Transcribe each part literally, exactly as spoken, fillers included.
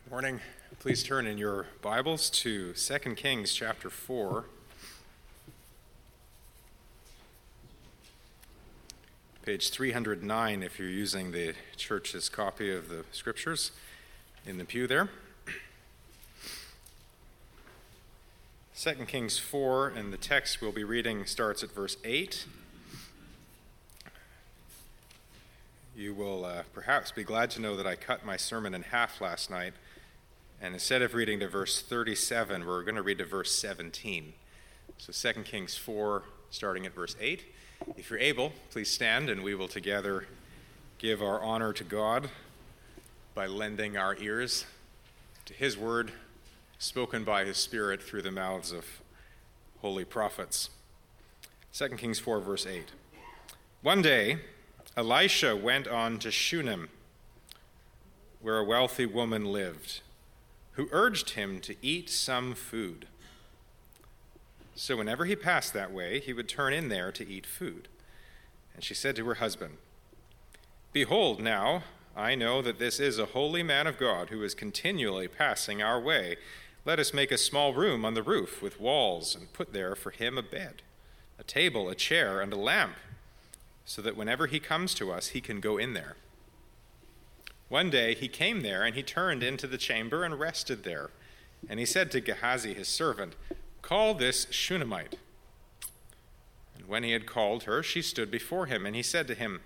Morning. Please turn in your Bibles to Second Kings chapter four. Page three hundred nine if you're using the church's copy of the scriptures in the pew there. Second Kings four, and the text we'll be reading starts at verse eight. You will uh, perhaps be glad to know that I cut my sermon in half last night. And instead of reading to verse thirty-seven, we're going to read to verse seventeen. So Second Kings four, starting at verse eight. If you're able, please stand, and we will together give our honor to God by lending our ears to his word, spoken by his Spirit through the mouths of holy prophets. Second Kings four, verse eight. One day, Elisha went on to Shunem, where a wealthy woman lived, who urged him to eat some food. So whenever he passed that way, he would turn in there to eat food. And she said to her husband, "Behold, now, I know that this is a holy man of God who is continually passing our way. Let us make a small room on the roof with walls and put there for him a bed, a table, a chair, and a lamp, so that whenever he comes to us, he can go in there." One day he came there, and he turned into the chamber and rested there. And he said to Gehazi his servant, "Call this Shunammite." And when he had called her, she stood before him, and he said to him,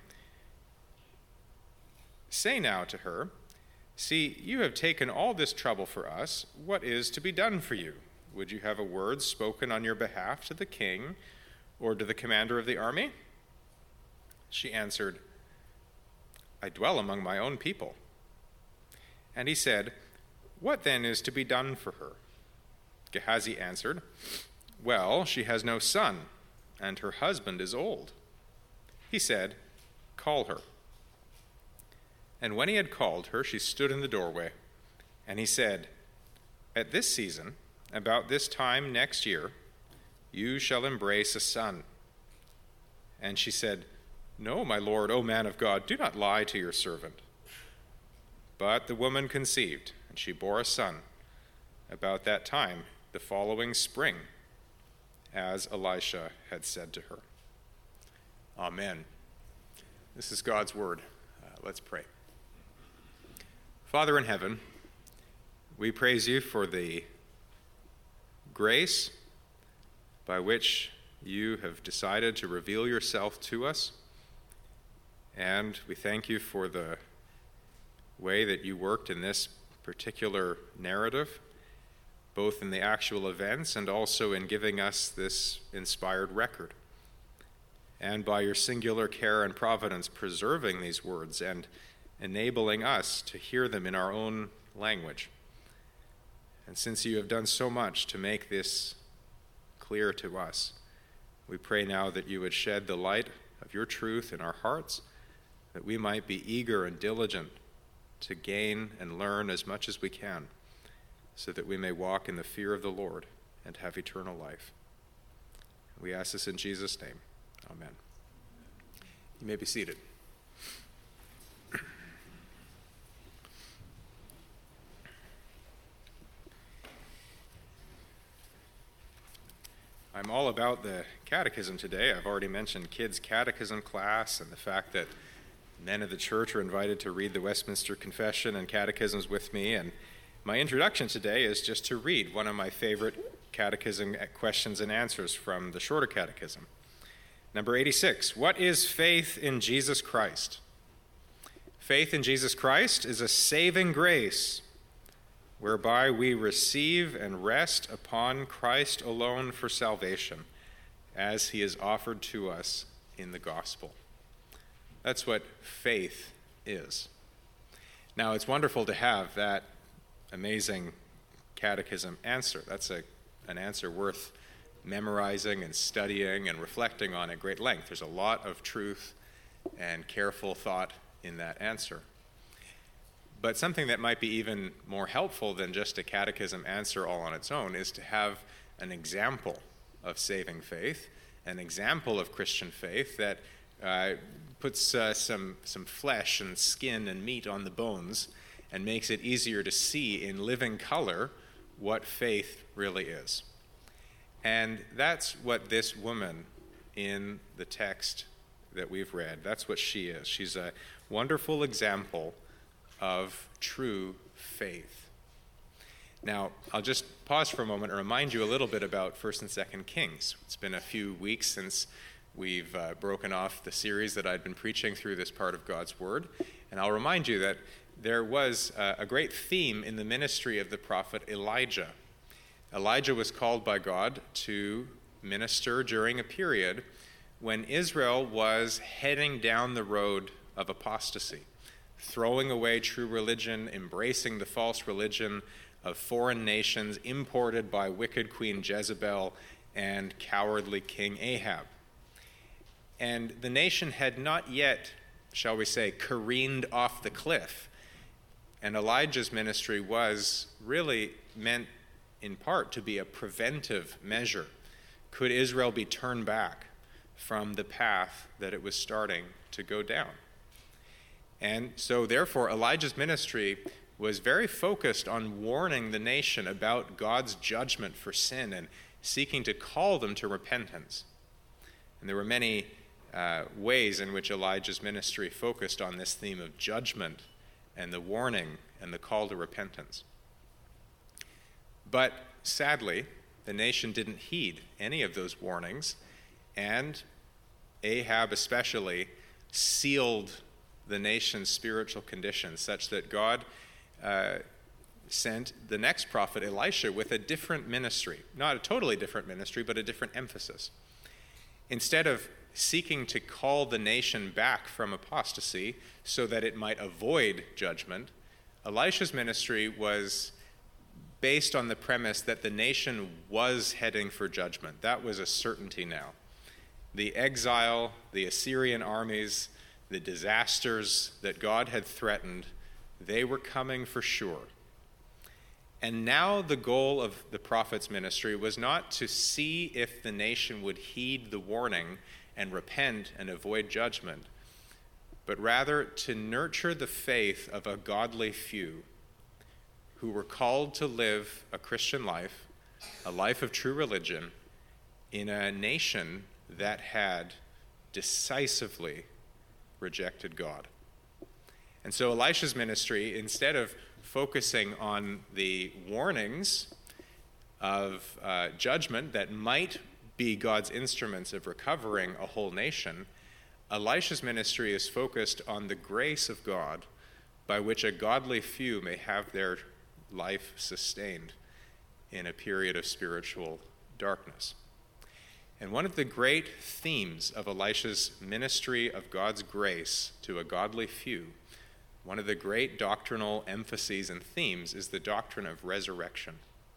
"Say now to her, see, you have taken all this trouble for us. What is to be done for you? Would you have a word spoken on your behalf to the king or to the commander of the army?" She answered, "I dwell among my own people." And he said, "What then is to be done for her?" Gehazi answered, "Well, she has no son, and her husband is old." He said, "Call her." And when he had called her, she stood in the doorway. And he said, "At this season, about this time next year, you shall embrace a son." And she said, "No, my lord, O man of God, do not lie to your servant." But the woman conceived, and she bore a son about that time the following spring, as Elisha had said to her. Amen. This is God's word. Uh, let's pray. Father in heaven, we praise you for the grace by which you have decided to reveal yourself to us. And we thank you for the way that you worked in this particular narrative, both in the actual events and also in giving us this inspired record. And by your singular care and providence, preserving these words and enabling us to hear them in our own language. And since you have done so much to make this clear to us, we pray now that you would shed the light of your truth in our hearts, that we might be eager and diligent to gain and learn as much as we can, so that we may walk in the fear of the Lord and have eternal life. We ask this in Jesus' name. Amen. You may be seated. I'm all about the catechism today. I've already mentioned kids' catechism class and the fact that men of the church are invited to read the Westminster Confession and catechisms with me. And my introduction today is just to read one of my favorite catechism questions and answers from the Shorter Catechism. Number eighty-six, what is faith in Jesus Christ? Faith in Jesus Christ is a saving grace whereby we receive and rest upon Christ alone for salvation, as he is offered to us in the gospel. That's what faith is. Now, it's wonderful to have that amazing catechism answer. That's a, an answer worth memorizing and studying and reflecting on at great length. There's a lot of truth and careful thought in that answer. But something that might be even more helpful than just a catechism answer all on its own is to have an example of saving faith, an example of Christian faith that uh, puts uh, some, some flesh and skin and meat on the bones and makes it easier to see in living color what faith really is. And that's what this woman in the text that we've read, that's what she is. She's a wonderful example of true faith. Now, I'll just pause for a moment and remind you a little bit about First and Second Kings. It's been a few weeks since we've uh, broken off the series that I'd been preaching through this part of God's Word, and I'll remind you that there was uh, a great theme in the ministry of the prophet Elijah. Elijah was called by God to minister during a period when Israel was heading down the road of apostasy, throwing away true religion, embracing the false religion of foreign nations imported by wicked Queen Jezebel and cowardly King Ahab. And the nation had not yet, shall we say, careened off the cliff. And Elijah's ministry was really meant in part to be a preventive measure. Could Israel be turned back from the path that it was starting to go down? And so therefore Elijah's ministry was very focused on warning the nation about God's judgment for sin and seeking to call them to repentance. And there were many uh, ways in which Elijah's ministry focused on this theme of judgment and the warning and the call to repentance. But sadly, the nation didn't heed any of those warnings, and Ahab especially sealed the nation's spiritual condition such that God uh, sent the next prophet, Elisha, with a different ministry. Not a totally different ministry, but a different emphasis. Instead of seeking to call the nation back from apostasy so that it might avoid judgment, Elisha's ministry was based on the premise that the nation was heading for judgment. That was a certainty now. The exile, the Assyrian armies, the disasters that God had threatened, they were coming for sure. And now the goal of the prophet's ministry was not to see if the nation would heed the warning and repent and avoid judgment, but rather to nurture the faith of a godly few who were called to live a Christian life, a life of true religion, in a nation that had decisively rejected God. And so Elisha's ministry, instead of focusing on the warnings of uh, judgment that might be God's instruments of recovering a whole nation, Elisha's ministry is focused on the grace of God by which a godly few may have their life sustained in a period of spiritual darkness. And one of the great themes of Elisha's ministry of God's grace to a godly few, one of the great doctrinal emphases and themes is the doctrine of resurrection.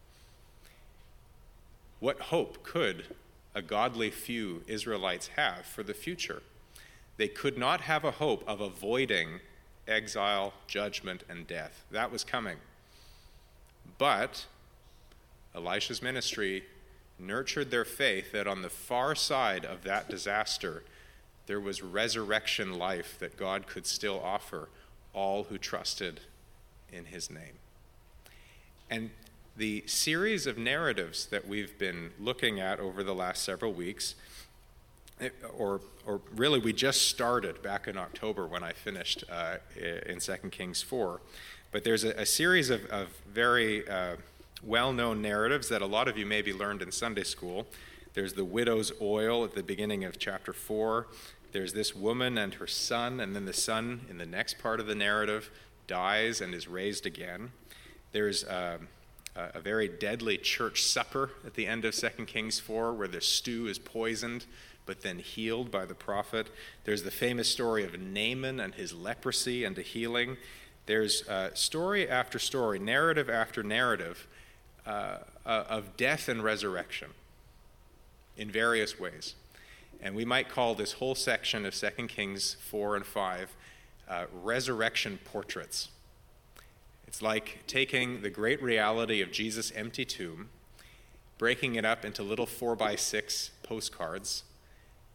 What hope could a godly few Israelites have for the future? They could not have a hope of avoiding exile, judgment, and death. That was coming. But Elisha's ministry nurtured their faith that on the far side of that disaster, there was resurrection life that God could still offer all who trusted in his name. And the series of narratives that we've been looking at over the last several weeks, or or really we just started back in October when I finished uh, in Second Kings four, but there's a, a series of, of very uh, well-known narratives that a lot of you maybe learned in Sunday school. There's the widow's oil at the beginning of chapter four. There's this woman and her son, and then the son in the next part of the narrative dies and is raised again. There's uh, a very deadly church supper at the end of Second Kings four where the stew is poisoned but then healed by the prophet. There's the famous story of Naaman and his leprosy and a healing. There's uh, story after story, narrative after narrative uh, uh, of death and resurrection in various ways. And we might call this whole section of Second Kings four and five uh, resurrection portraits. It's like taking the great reality of Jesus' empty tomb, breaking it up into little four by six postcards,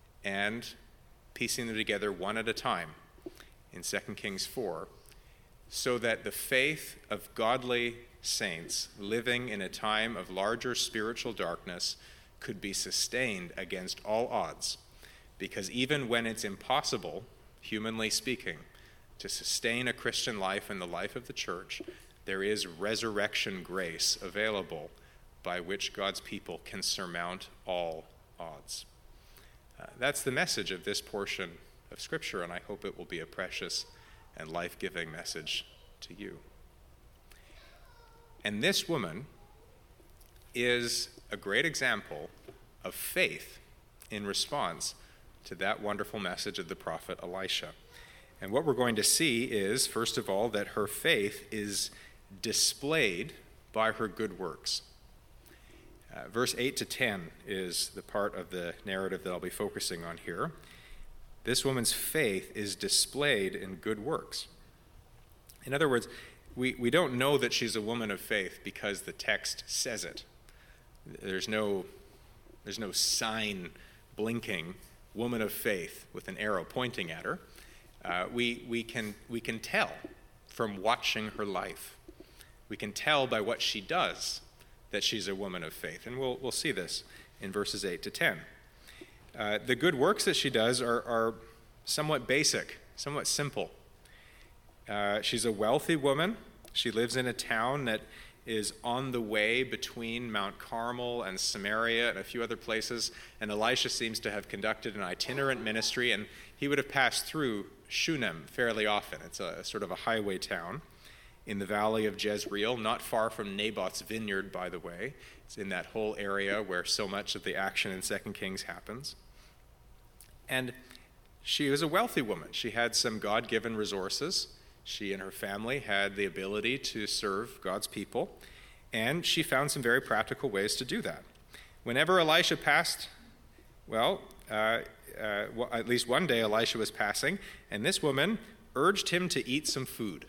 and piecing them together one at a time in Second Kings four, so that the faith of godly saints living in a time of larger spiritual darkness could be sustained against all odds. Because even when it's impossible, humanly speaking, to sustain a Christian life and the life of the church, there is resurrection grace available by which God's people can surmount all odds. Uh, that's the message of this portion of Scripture, and I hope it will be a precious and life-giving message to you. And this woman is a great example of faith in response to that wonderful message of the prophet Elisha. And what we're going to see is, first of all, that her faith is displayed by her good works. Uh, verse eight to ten is the part of the narrative that I'll be focusing on here. This woman's faith is displayed in good works. In other words, we, we don't know that she's a woman of faith because the text says it. There's no, there's no sign blinking, woman of faith, with an arrow pointing at her. Uh, we, we, can, we can tell from watching her life. We can tell by what she does that she's a woman of faith. And we'll, we'll see this in verses eight to ten. Uh, the good works that she does are, are somewhat basic, somewhat simple. Uh, she's a wealthy woman. She lives in a town that is on the way between Mount Carmel and Samaria and a few other places. And Elisha seems to have conducted an itinerant ministry, and he would have passed through Shunem fairly often. It's a, a sort of a highway town in the valley of Jezreel, not far from Naboth's vineyard, by the way. It's in that whole area where so much of the action in Second Kings happens. And she was a wealthy woman. She had some God-given resources. She and her family had the ability to serve God's people, and she found some very practical ways to do that. Whenever Elisha passed, well, uh, uh, well, at least one day Elisha was passing, and this woman urged him to eat some food.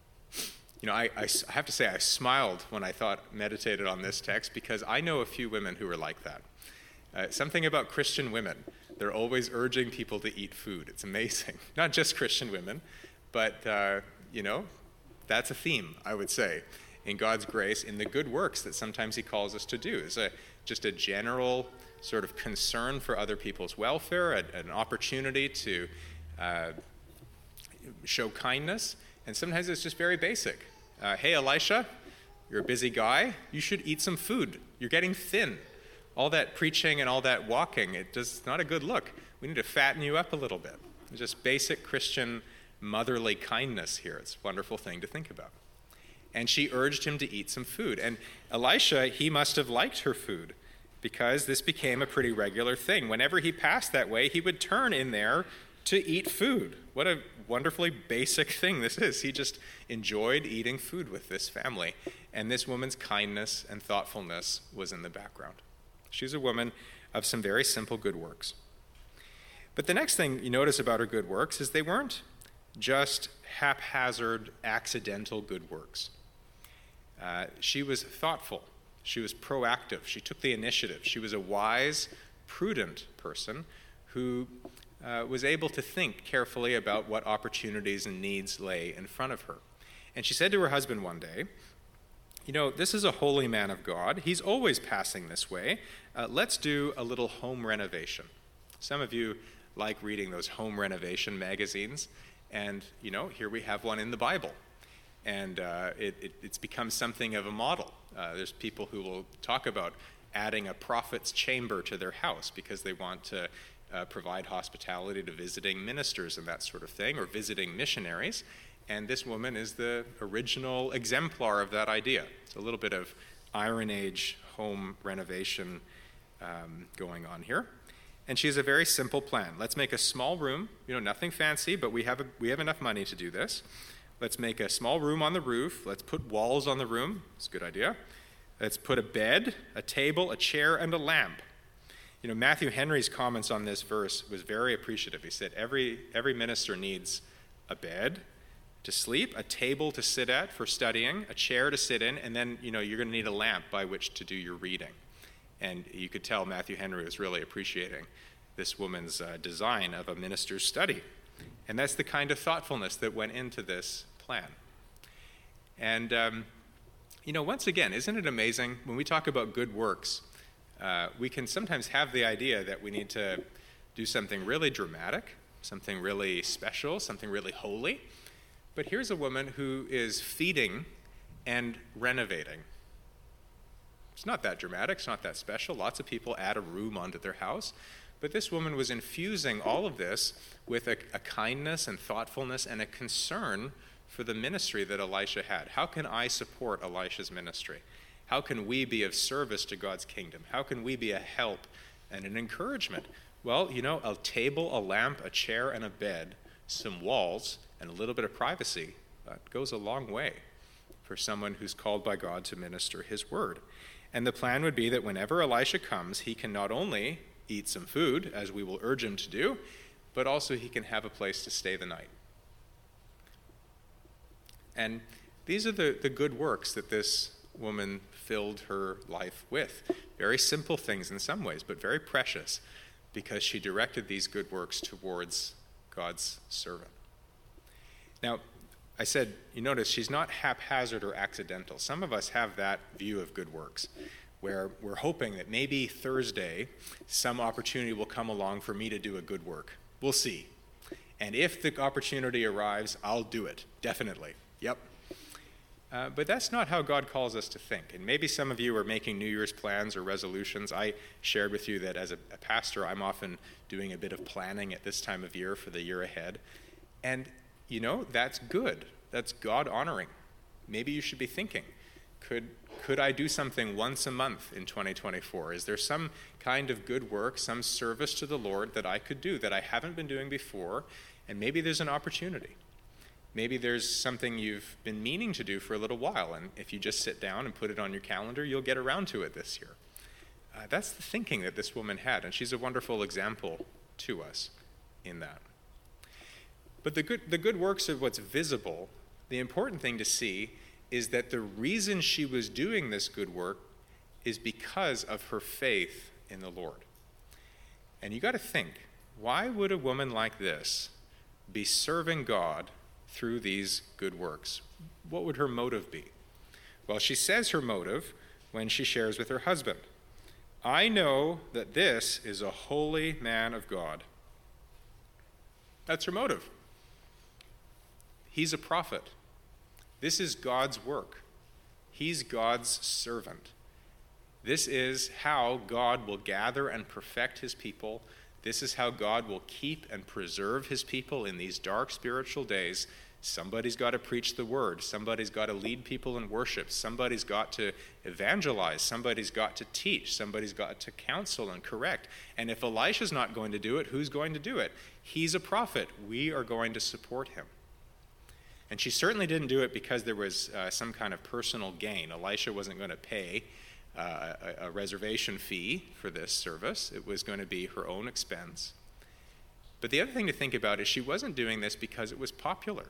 You know, I, I, I have to say I smiled when I thought, meditated on this text, because I know a few women who are like that. Uh, something about Christian women. They're always urging people to eat food. It's amazing. Not just Christian women, but, uh, you know, that's a theme, I would say, in God's grace, in the good works that sometimes he calls us to do. Is a, just a general sort of concern for other people's welfare, a, an opportunity to uh, show kindness, and sometimes it's just very basic. Uh, hey, Elisha, you're a busy guy. You should eat some food. You're getting thin. All that preaching and all that walking, it does not a good look. We need to fatten you up a little bit. Just basic Christian motherly kindness here. It's a wonderful thing to think about. And she urged him to eat some food. And Elisha, he must have liked her food, because this became a pretty regular thing. Whenever he passed that way, he would turn in there to eat food. What a wonderfully basic thing this is. He just enjoyed eating food with this family. And this woman's kindness and thoughtfulness was in the background. She's a woman of some very simple good works. But the next thing you notice about her good works is they weren't just haphazard, accidental good works. Uh, she was thoughtful. She was proactive. She took the initiative. She was a wise, prudent person who uh, was able to think carefully about what opportunities and needs lay in front of her. And she said to her husband one day, you know, this is a holy man of God. He's always passing this way. Uh, let's do a little home renovation. Some of you like reading those home renovation magazines. And, you know, here we have one in the Bible. And uh, it, it, it's become something of a model. Uh, there's people who will talk about adding a prophet's chamber to their house because they want to uh, provide hospitality to visiting ministers and that sort of thing, or visiting missionaries. And this woman is the original exemplar of that idea. It's a little bit of Iron Age home renovation um, going on here. And she has a very simple plan. Let's make a small room, you know, nothing fancy, but we have a, we have enough money to do this. Let's make a small room on the roof. Let's put walls on the room. It's a good idea. Let's put a bed, a table, a chair, and a lamp. You know, Matthew Henry's comments on this verse was very appreciative. He said every every minister needs a bed to sleep, a table to sit at for studying, a chair to sit in, and then, you know, you're going to need a lamp by which to do your reading. And you could tell Matthew Henry was really appreciating this woman's uh, design of a minister's study. And that's the kind of thoughtfulness that went into this plan. And, um, you know, once again, isn't it amazing? When we talk about good works, uh, we can sometimes have the idea that we need to do something really dramatic, something really special, something really holy. But here's a woman who is feeding and renovating. It's not that dramatic, it's not that special. Lots of people add a room onto their house. But this woman was infusing all of this with a, a kindness and thoughtfulness and a concern for the ministry that Elisha had. How can I support Elisha's ministry? How can we be of service to God's kingdom? How can we be a help and an encouragement? Well, you know, a table, a lamp, a chair, and a bed, some walls, and a little bit of privacy, that goes a long way for someone who's called by God to minister his word. And the plan would be that whenever Elisha comes, he can not only eat some food, as we will urge him to do, but also he can have a place to stay the night. And these are the, the good works that this woman filled her life with. Very simple things in some ways, but very precious, because she directed these good works towards God's servant. Now, I said, you notice she's not haphazard or accidental. Some of us have that view of good works, where we're hoping that maybe Thursday some opportunity will come along for me to do a good work. We'll see. And if the opportunity arrives, I'll do it, definitely. Yep. Uh, but that's not how God calls us to think. And maybe some of you are making New Year's plans or resolutions. I shared with you that as a, a pastor, I'm often doing a bit of planning at this time of year for the year ahead. And, you know, that's good. That's God-honoring. Maybe you should be thinking, could, could I do something once a month in twenty twenty-four? Is there some kind of good work, some service to the Lord that I could do that I haven't been doing before? And maybe there's an opportunity. Maybe there's something you've been meaning to do for a little while, and if you just sit down and put it on your calendar, you'll get around to it this year. Uh, that's the thinking that this woman had, and she's a wonderful example to us in that. But the good, the good works are what's visible. The important thing to see is that the reason she was doing this good work is because of her faith in the Lord. And you got to think, why would a woman like this be serving God through these good works? What would her motive be? Well, she says her motive when she shares with her husband. I know that this is a holy man of God. That's her motive. He's a prophet. This is God's work. He's God's servant. This is how God will gather and perfect his people. This is how God will keep and preserve his people in these dark spiritual days. Somebody's got to preach the word. Somebody's got to lead people in worship. Somebody's got to evangelize. Somebody's got to teach. Somebody's got to counsel and correct. And if Elisha's not going to do it, who's going to do it? He's a prophet. We are going to support him. And she certainly didn't do it because there was uh, some kind of personal gain. Elisha wasn't going to pay uh, a, a reservation fee for this service. It was going to be her own expense. But the other thing to think about is she wasn't doing this because it was popular.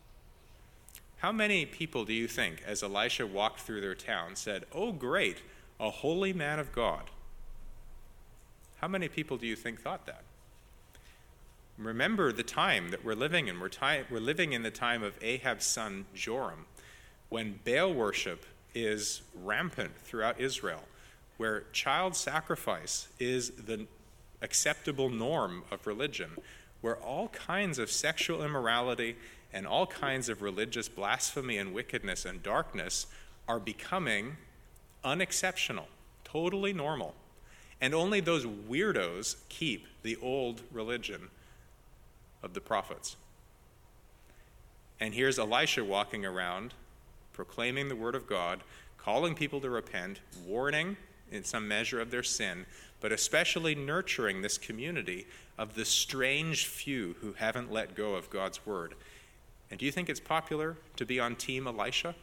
How many people do you think, as Elisha walked through their town, said, "Oh, great, a holy man of God"? How many people do you think thought that? Remember the time that we're living in. We're, ti- we're living in the time of Ahab's son Joram, when Baal worship is rampant throughout Israel, where child sacrifice is the acceptable norm of religion, where all kinds of sexual immorality and all kinds of religious blasphemy and wickedness and darkness are becoming unexceptional, totally normal. And only those weirdos keep the old religion of the prophets. And here's Elisha walking around, proclaiming the word of God, calling people to repent, warning in some measure of their sin, but especially nurturing this community of the strange few who haven't let go of God's word. And do you think it's popular to be on Team Elisha?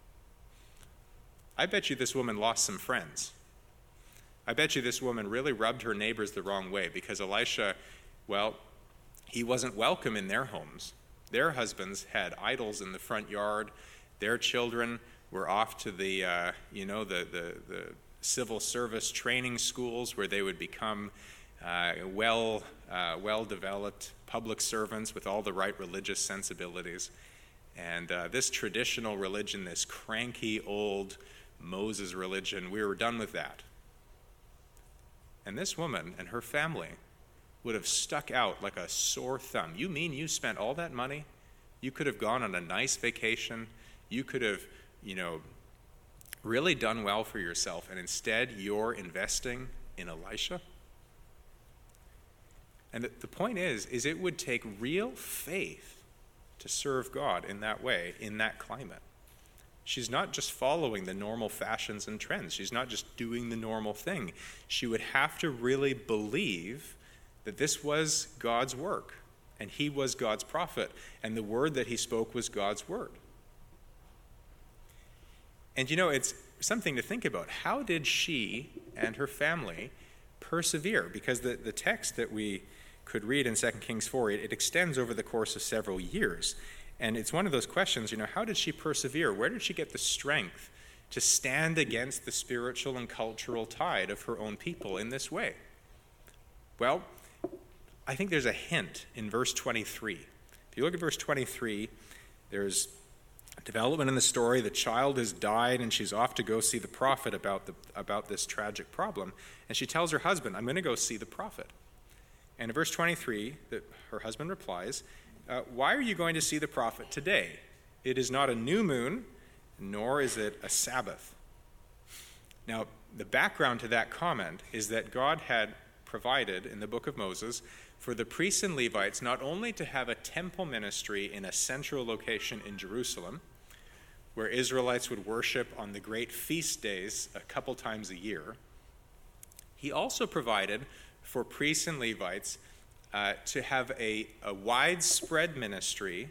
I bet you this woman lost some friends. I bet you this woman really rubbed her neighbors the wrong way, because Elisha, well, he wasn't welcome in their homes. Their husbands had idols in the front yard. Their children were off to the, uh, you know, the, the, the civil service training schools where they would become uh, well, uh, well-developed public servants with all the right religious sensibilities. And uh, this traditional religion, this cranky old Moses religion, we were done with that. And this woman and her family would have stuck out like a sore thumb. You mean you spent all that money? You could have gone on a nice vacation. You could have, you know, really done well for yourself, and instead you're investing in Elisha? And the, the point is, is it would take real faith to serve God in that way, in that climate. She's not just following the normal fashions and trends. She's not just doing the normal thing. She would have to really believe that this was God's work, and he was God's prophet, and the word that he spoke was God's word. And you know, it's something to think about. How did she and her family persevere? Because the, the text that we could read in Second Kings four, it, it extends over the course of several years. And it's one of those questions, you know, how did she persevere? Where did she get the strength to stand against the spiritual and cultural tide of her own people in this way? Well, I think there's a hint in verse twenty-three. If you look at verse twenty-three, there's development in the story. The child has died, and she's off to go see the prophet about the about this tragic problem. And she tells her husband, I'm going to go see the prophet. And in verse twenty-three, the, her husband replies, uh, why are you going to see the prophet today? It is not a new moon, nor is it a Sabbath. Now, the background to that comment is that God had provided in the book of Moses for the priests and Levites not only to have a temple ministry in a central location in Jerusalem, where Israelites would worship on the great feast days a couple times a year, he also provided for priests and Levites uh, to have a, a widespread ministry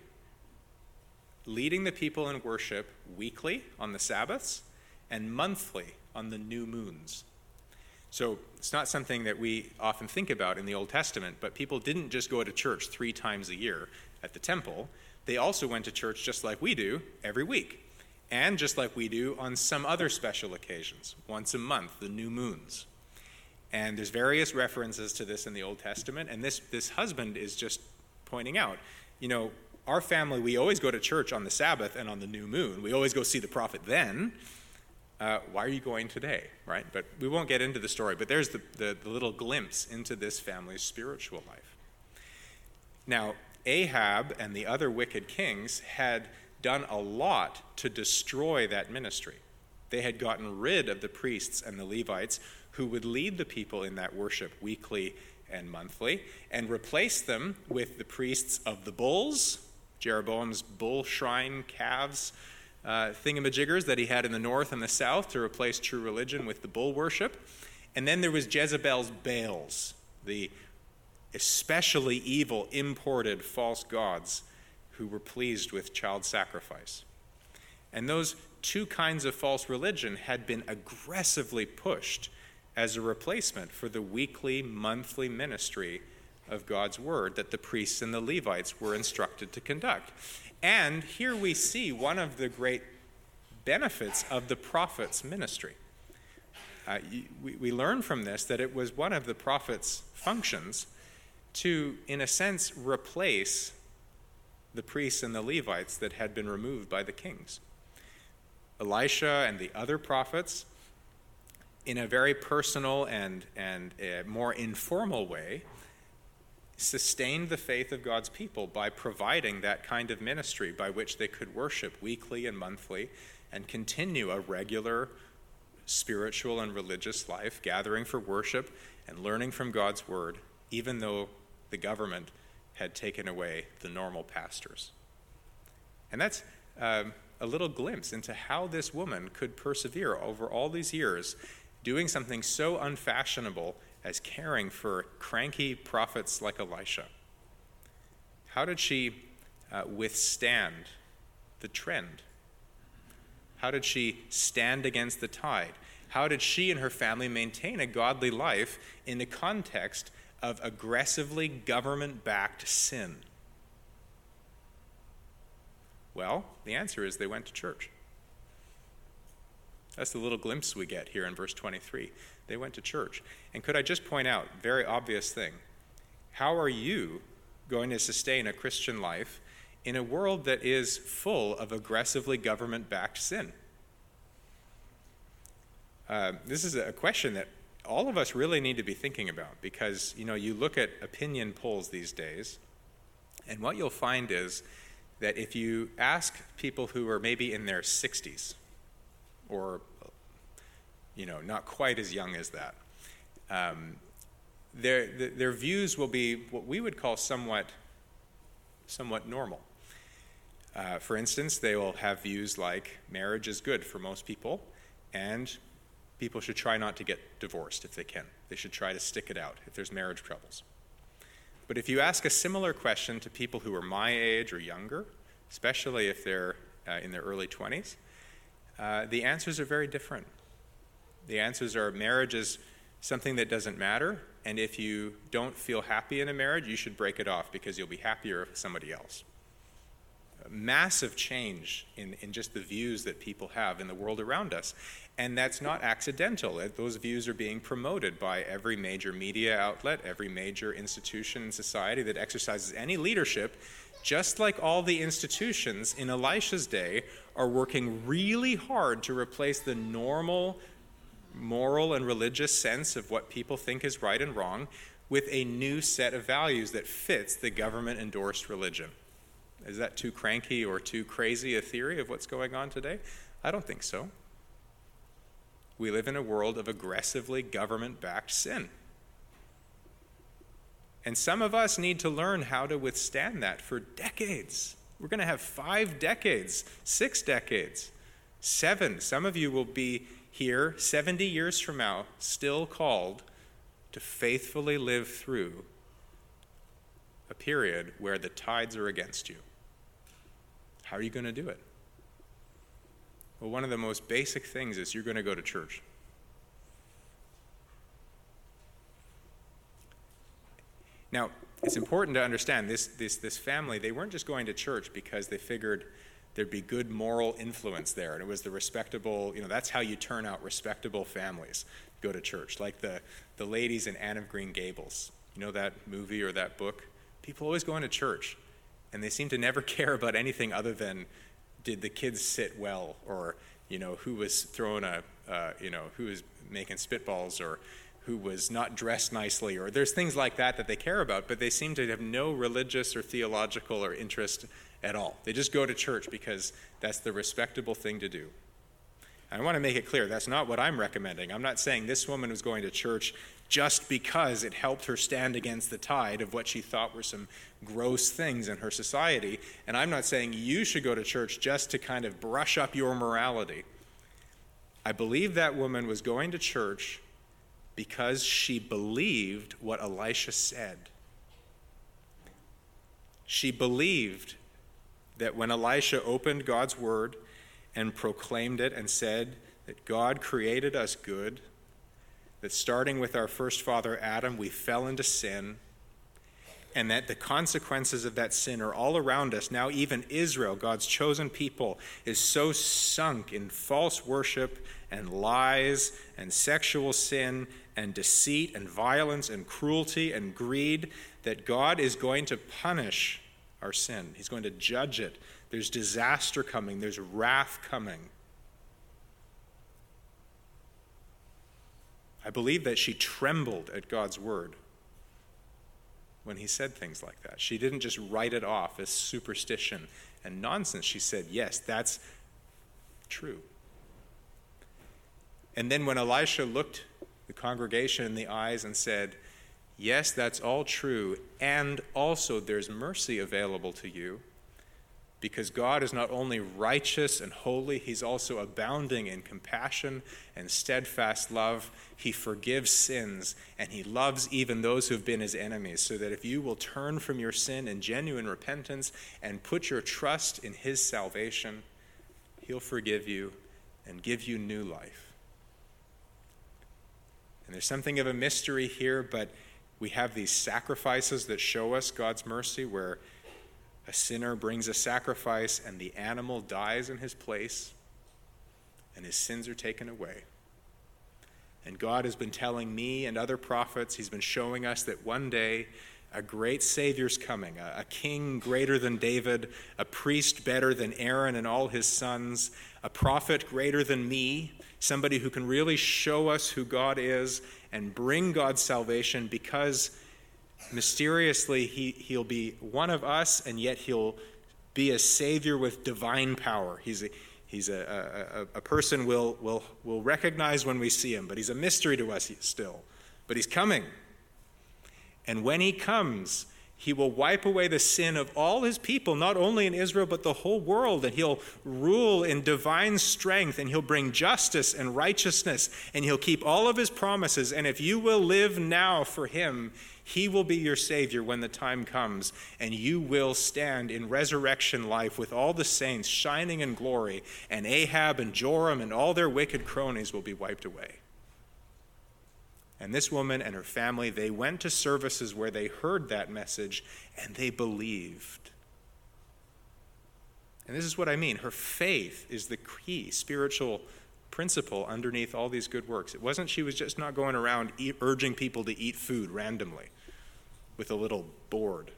leading the people in worship weekly on the Sabbaths and monthly on the new moons. So it's not something that we often think about in the Old Testament, but people didn't just go to church three times a year at the temple. They also went to church just like we do every week, and just like we do on some other special occasions, once a month, the new moons. And there's various references to this in the Old Testament, and this, this husband is just pointing out, you know, our family, we always go to church on the Sabbath and on the new moon. We always go see the prophet then. Uh, why are you going today, right? But we won't get into the story, but there's the, the, the little glimpse into this family's spiritual life. Now, Ahab and the other wicked kings had done a lot to destroy that ministry. They had gotten rid of the priests and the Levites who would lead the people in that worship weekly and monthly, and replaced them with the priests of the bulls, Jeroboam's bull shrine calves, Uh, thingamajiggers that he had in the north and the south to replace true religion with the bull worship. And then there was Jezebel's Baals, the especially evil imported false gods who were pleased with child sacrifice. And those two kinds of false religion had been aggressively pushed as a replacement for the weekly, monthly ministry of God's word that the priests and the Levites were instructed to conduct. And here we see one of the great benefits of the prophet's ministry. Uh, we, we learn from this that it was one of the prophet's functions to, in a sense, replace the priests and the Levites that had been removed by the kings. Elisha and the other prophets, in a very personal and, and a more informal way, sustained the faith of God's people by providing that kind of ministry by which they could worship weekly and monthly and continue a regular spiritual and religious life, gathering for worship and learning from God's word, even though the government had taken away the normal pastors. And that's um, a little glimpse into how this woman could persevere over all these years, doing something so unfashionable as caring for cranky prophets like Elisha. How did she uh, withstand the trend? How did she stand against the tide? How did she and her family maintain a godly life in the context of aggressively government-backed sin? Well, the answer is they went to church. That's the little glimpse we get here in verse twenty-three. They went to church. And could I just point out, very obvious thing, how are you going to sustain a Christian life in a world that is full of aggressively government-backed sin? Uh, this is a question that all of us really need to be thinking about, because, you know, you look at opinion polls these days, and what you'll find is that if you ask people who are maybe in their sixties, or, you know, not quite as young as that, um, their, their views will be what we would call somewhat, somewhat normal. Uh, for instance, they will have views like marriage is good for most people, and people should try not to get divorced if they can. They should try to stick it out if there's marriage troubles. But if you ask a similar question to people who are my age or younger, especially if they're uh, in their early twenties, uh, the answers are very different. The answers are marriage is something that doesn't matter, and if you don't feel happy in a marriage, you should break it off because you'll be happier with somebody else. A massive change in, in just the views that people have in the world around us. And that's not accidental. Those views are being promoted by every major media outlet, every major institution in society that exercises any leadership, just like all the institutions in Elisha's day are working really hard to replace the normal moral and religious sense of what people think is right and wrong with a new set of values that fits the government-endorsed religion. Is that too cranky or too crazy a theory of what's going on today? I don't think so. We live in a world of aggressively government-backed sin. And some of us need to learn how to withstand that for decades. We're going to have five decades, six decades, seven. Some of you will be here seventy years from now, still called to faithfully live through a period where the tides are against you. How are you going to do it? Well, one of the most basic things is you're going to go to church. Now, it's important to understand this, this, this family, they weren't just going to church because they figured there'd be good moral influence there, and it was the respectable, you know, that's how you turn out respectable families, go to church. Like the, the ladies in Anne of Green Gables. You know that movie or that book? People always going to church, and they seem to never care about anything other than did the kids sit well, or, you know, who was throwing a, uh, you know, who was making spitballs, or who was not dressed nicely, or there's things like that that they care about, but they seem to have no religious or theological or interest at all. They just go to church because that's the respectable thing to do. And I want to make it clear, that's not what I'm recommending. I'm not saying this woman was going to church just because it helped her stand against the tide of what she thought were some gross things in her society. And I'm not saying you should go to church just to kind of brush up your morality. I believe that woman was going to church because she believed what Elisha said. She believed that when Elisha opened God's word and proclaimed it and said that God created us good, that starting with our first father Adam, we fell into sin, and that the consequences of that sin are all around us. Now even Israel, God's chosen people, is so sunk in false worship and lies and sexual sin and deceit and violence and cruelty and greed that God is going to punish our sin. He's going to judge it. There's disaster coming. There's wrath coming. I believe that she trembled at God's word when he said things like that. She didn't just write it off as superstition and nonsense. She said, yes, that's true. And then when Elisha looked the congregation in the eyes and said, yes, that's all true, and also there's mercy available to you, because God is not only righteous and holy, he's also abounding in compassion and steadfast love. He forgives sins, and he loves even those who have been his enemies, so that if you will turn from your sin in genuine repentance and put your trust in his salvation, he'll forgive you and give you new life. And there's something of a mystery here, but we have these sacrifices that show us God's mercy, where a sinner brings a sacrifice and the animal dies in his place and his sins are taken away. And God has been telling me and other prophets, he's been showing us that one day A great Savior's coming, a, a king greater than David, a priest better than Aaron and all his sons, a prophet greater than me, somebody who can really show us who God is and bring God's salvation, because mysteriously he, he'll be one of us, and yet he'll be a Savior with divine power. He's a, he's a, a, a person we'll, we'll, we'll recognize when we see him, but he's a mystery to us still. But he's coming. And when he comes, he will wipe away the sin of all his people, not only in Israel, but the whole world. And he'll rule in divine strength, and he'll bring justice and righteousness, and he'll keep all of his promises. And if you will live now for him, he will be your Savior when the time comes, and you will stand in resurrection life with all the saints shining in glory, and Ahab and Joram and all their wicked cronies will be wiped away. And this woman and her family, they went to services where they heard that message and they believed. And this is what I mean. Her faith is the key spiritual principle underneath all these good works. It wasn't she was just not going around eat, urging people to eat food randomly with a little board.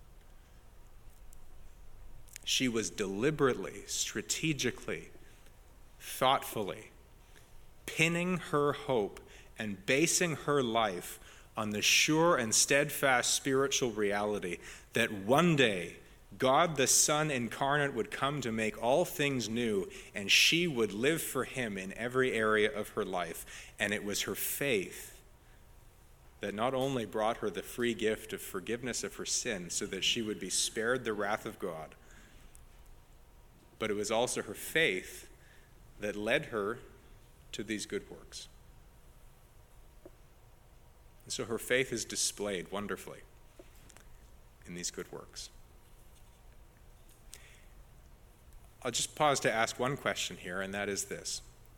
She was deliberately, strategically, thoughtfully pinning her hope and basing her life on the sure and steadfast spiritual reality that one day God the Son incarnate would come to make all things new, and she would live for him in every area of her life. And it was her faith that not only brought her the free gift of forgiveness of her sin so that she would be spared the wrath of God, but it was also her faith that led her to these good works. And so her faith is displayed wonderfully in these good works. I'll just pause to ask one question here, and that is this.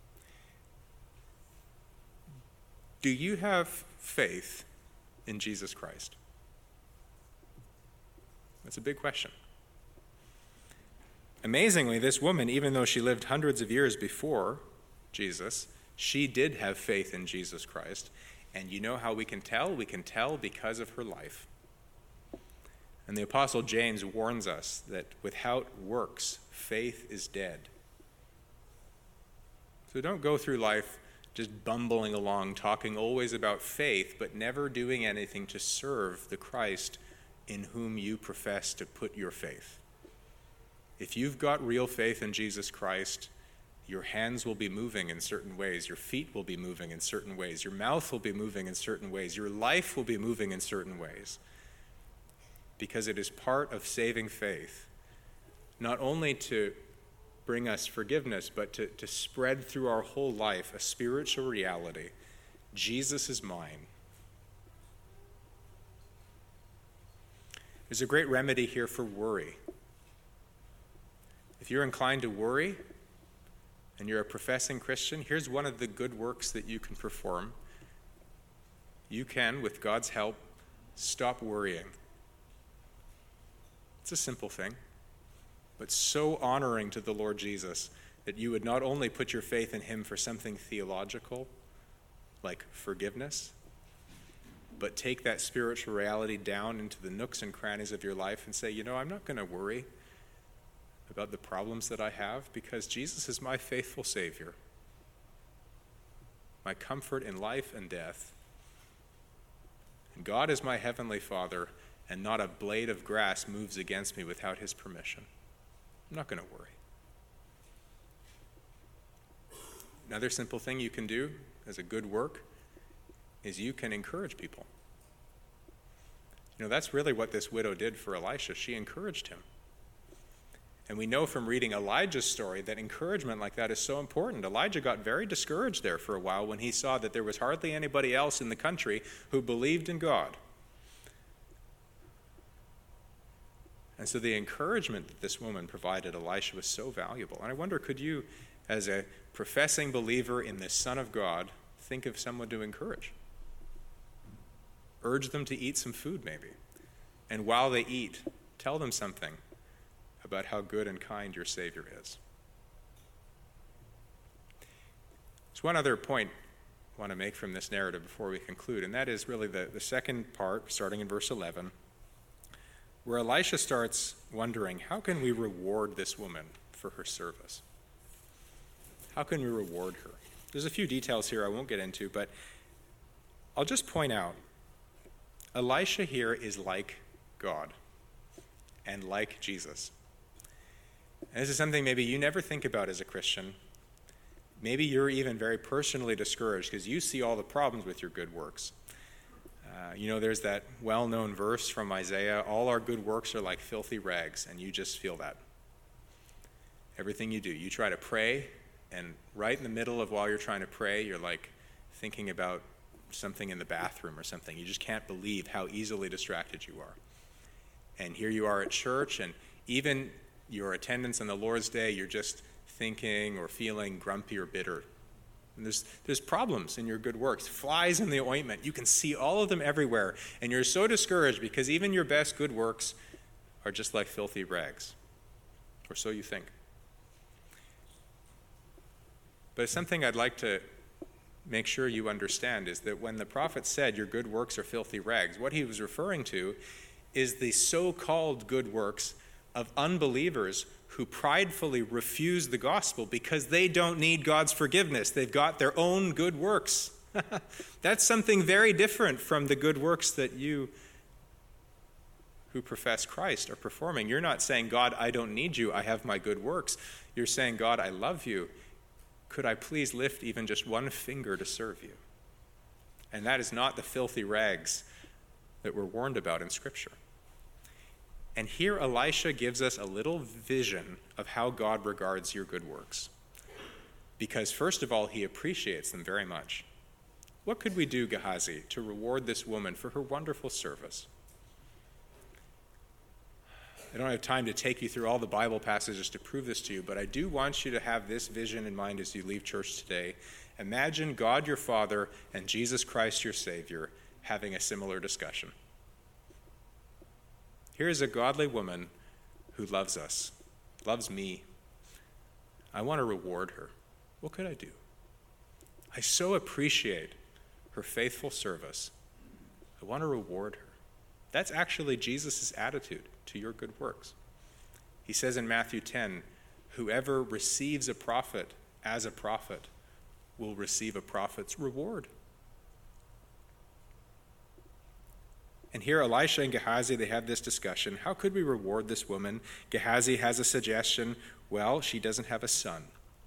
Do you have faith in Jesus Christ? That's a big question. Amazingly, this woman, even though she lived hundreds of years before Jesus, she did have faith in Jesus Christ. And you know how we can tell? We can tell because of her life. And the Apostle James warns us that without works, faith is dead. So don't go through life just bumbling along, talking always about faith, but never doing anything to serve the Christ in whom you profess to put your faith. If you've got real faith in Jesus Christ, your hands will be moving in certain ways. Your feet will be moving in certain ways. Your mouth will be moving in certain ways. Your life will be moving in certain ways. Because it is part of saving faith, not only to bring us forgiveness, but to, to spread through our whole life a spiritual reality. Jesus is mine. There's a great remedy here for worry. If you're inclined to worry, and you're a professing Christian, here's one of the good works that you can perform. You can, with God's help, stop worrying. It's a simple thing, but so honoring to the Lord Jesus that you would not only put your faith in him for something theological, like forgiveness, but take that spiritual reality down into the nooks and crannies of your life and say, you know, I'm not going to worry about the problems that I have, because Jesus is my faithful Savior, my comfort in life and death. And God is my heavenly Father, and not a blade of grass moves against me without his permission. I'm not going to worry. Another simple thing you can do as a good work is you can encourage people. You know, that's really what this widow did for Elisha. She encouraged him. And we know from reading Elijah's story that encouragement like that is so important. Elijah got very discouraged there for a while when he saw that there was hardly anybody else in the country who believed in God. And so the encouragement that this woman provided Elisha was so valuable. And I wonder, could you, as a professing believer in the Son of God, think of someone to encourage? Urge them to eat some food, maybe. And while they eat, tell them something about how good and kind your Savior is. There's one other point I want to make from this narrative before we conclude, and that is really the, the second part, starting in verse eleven. where Elisha starts wondering, how can we reward this woman for her service? How can we reward her? There's a few details here I won't get into, but I'll just point out, Elisha here is like God and like Jesus. And this is something maybe you never think about as a Christian. Maybe you're even very personally discouraged because you see all the problems with your good works. Uh, you know, there's that well-known verse from Isaiah, all our good works are like filthy rags, and you just feel that. Everything you do, you try to pray, and right in the middle of while you're trying to pray, you're like thinking about something in the bathroom or something. You just can't believe how easily distracted you are. And here you are at church, and even your attendance on the Lord's Day, you're just thinking or feeling grumpy or bitter. And there's, there's problems in your good works, flies in the ointment. You can see all of them everywhere, and you're so discouraged because even your best good works are just like filthy rags, or so you think. But it's something I'd like to make sure you understand is that when the prophet said your good works are filthy rags, what he was referring to is the so-called good works of unbelievers who pridefully refuse the gospel because they don't need God's forgiveness. They've got their own good works. That's something very different from the good works that you who profess Christ are performing. You're not saying, God, I don't need you. I have my good works. You're saying, God, I love you. Could I please lift even just one finger to serve you? And that is not the filthy rags that we're warned about in Scripture. And here Elisha gives us a little vision of how God regards your good works. Because first of all, he appreciates them very much. What could we do, Gehazi, to reward this woman for her wonderful service? I don't have time to take you through all the Bible passages to prove this to you, but I do want you to have this vision in mind as you leave church today. Imagine God your Father and Jesus Christ your Savior having a similar discussion. Here is a godly woman who loves us, loves me. I want to reward her. What could I do? I so appreciate her faithful service. I want to reward her. That's actually Jesus' attitude to your good works. He says in Matthew ten, whoever receives a prophet as a prophet will receive a prophet's reward. And here Elisha and Gehazi, they have this discussion. How could we reward this woman? Gehazi has a suggestion. Well, she doesn't have a son.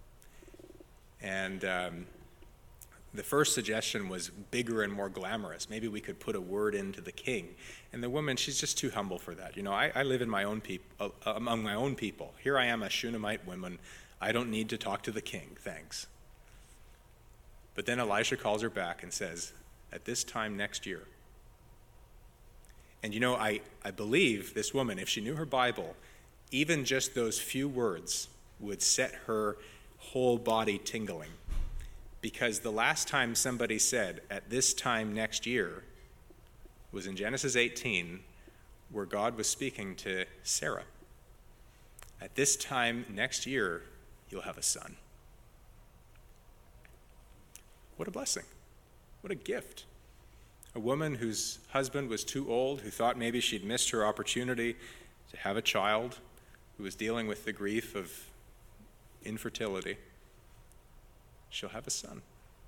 And um, the first suggestion was bigger and more glamorous. Maybe we could put a word into the king. And the woman, she's just too humble for that. You know, I, I live in my own peop- uh, among my own people. Here I am, a Shunammite woman. I don't need to talk to the king, thanks. But then Elisha calls her back and says, at this time next year. And you know, I, I believe this woman, if she knew her Bible, even just those few words would set her whole body tingling. Because the last time somebody said, at this time next year, was in Genesis eighteen, where God was speaking to Sarah. At this time next year, you'll have a son. What a blessing. What a gift. A woman whose husband was too old, who thought maybe she'd missed her opportunity to have a child, who was dealing with the grief of infertility, she'll have a son.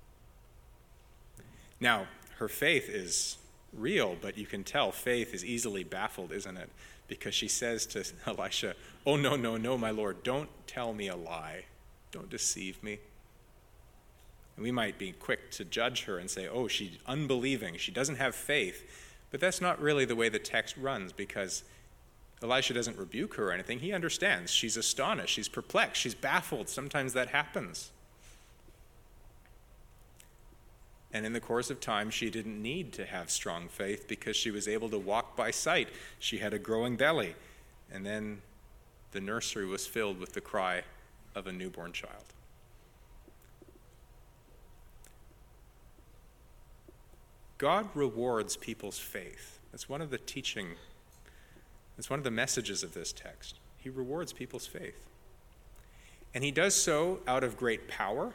Now, her faith is real, but you can tell faith is easily baffled, isn't it? Because she says to Elisha, oh, no, no, no, my Lord, don't tell me a lie. Don't deceive me. And we might be quick to judge her and say, oh, she's unbelieving. She doesn't have faith. But that's not really the way the text runs, because Elisha doesn't rebuke her or anything. He understands. She's astonished. She's perplexed. She's baffled. Sometimes that happens. And in the course of time, she didn't need to have strong faith because she was able to walk by sight. She had a growing belly. And then the nursery was filled with the cry of a newborn child. God rewards people's faith. That's one of the teaching, that's one of the messages of this text. He rewards people's faith. And he does so out of great power.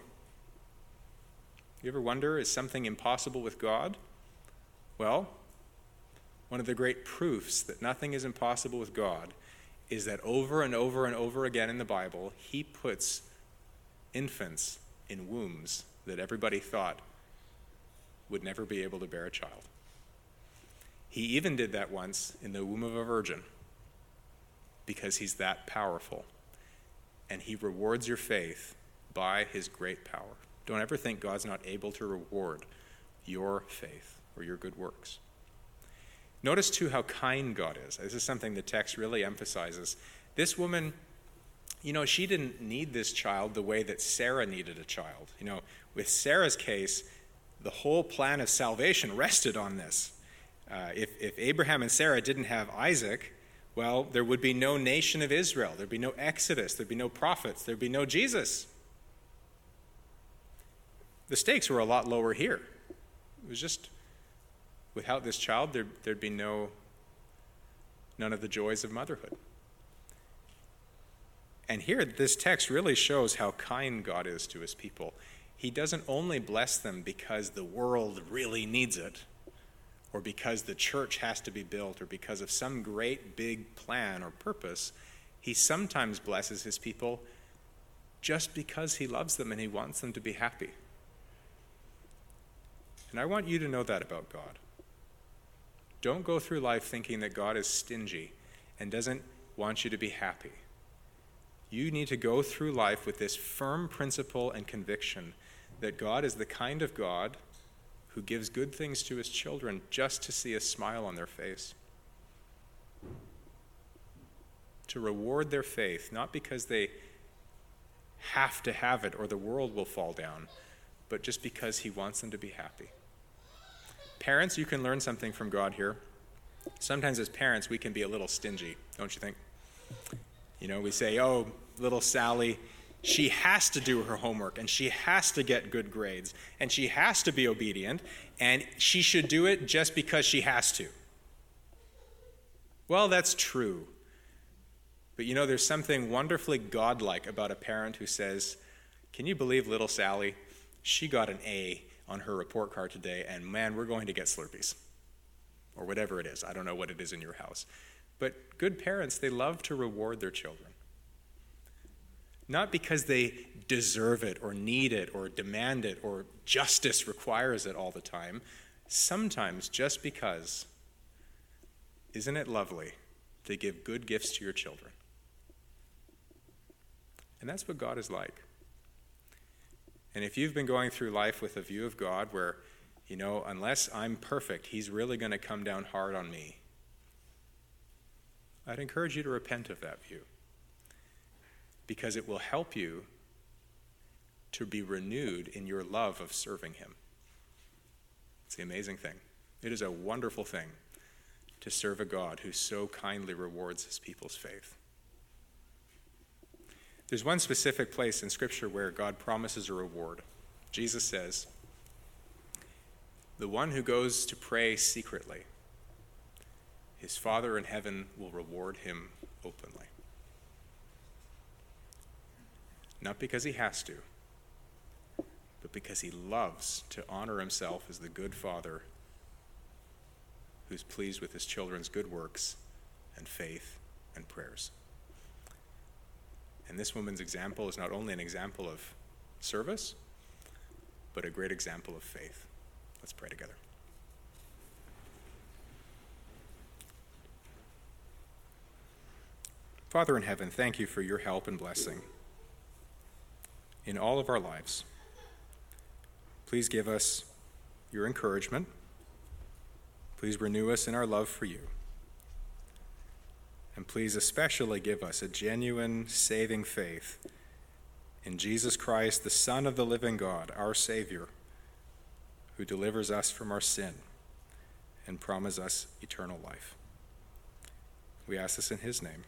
You ever wonder, is something impossible with God? Well, one of the great proofs that nothing is impossible with God is that over and over and over again in the Bible, he puts infants in wombs that everybody thought would never be able to bear a child. He even did that once in the womb of a virgin because he's that powerful. And he rewards your faith by his great power. Don't ever think God's not able to reward your faith or your good works. Notice, too, how kind God is. This is something the text really emphasizes. This woman, you know, she didn't need this child the way that Sarah needed a child. You know, with Sarah's case, the whole plan of salvation rested on this. Uh, if, if Abraham and Sarah didn't have Isaac, well, there would be no nation of Israel. There'd be no Exodus. There'd be no prophets. There'd be no Jesus. The stakes were a lot lower here. It was just, without this child, there, there'd be no, none of the joys of motherhood. And here, this text really shows how kind God is to his people. He doesn't only bless them because the world really needs it, or because the church has to be built, or because of some great big plan or purpose. He sometimes blesses his people just because he loves them and he wants them to be happy. And I want you to know that about God. Don't go through life thinking that God is stingy and doesn't want you to be happy. You need to go through life with this firm principle and conviction that God is the kind of God who gives good things to his children just to see a smile on their face. To reward their faith, not because they have to have it or the world will fall down, but just because he wants them to be happy. Parents, you can learn something from God here. Sometimes as parents, we can be a little stingy, don't you think? You know, we say, oh, little Sally, she has to do her homework, and she has to get good grades, and she has to be obedient, and she should do it just because she has to. Well, that's true. But you know, there's something wonderfully godlike about a parent who says, can you believe little Sally? She got an A on her report card today, and man, we're going to get Slurpees. Or whatever it is. I don't know what it is in your house. But good parents, they love to reward their children. Not because they deserve it or need it or demand it or justice requires it all the time. Sometimes just because. Isn't it lovely to give good gifts to your children? And that's what God is like. And if you've been going through life with a view of God where, you know, unless I'm perfect, he's really going to come down hard on me, I'd encourage you to repent of that view, because it will help you to be renewed in your love of serving him. It's the amazing thing. It is a wonderful thing to serve a God who so kindly rewards his people's faith. There's one specific place in Scripture where God promises a reward. Jesus says, the one who goes to pray secretly, his Father in heaven will reward him openly. Not because he has to, but because he loves to honor himself as the good Father who's pleased with his children's good works and faith and prayers. And this woman's example is not only an example of service, but a great example of faith. Let's pray together. Father in heaven, thank you for your help and blessing in all of our lives. Please give us your encouragement. Please renew us in our love for you. And please especially give us a genuine saving faith in Jesus Christ, the Son of the living God, our Savior, who delivers us from our sin and promises us eternal life. We ask this in his name.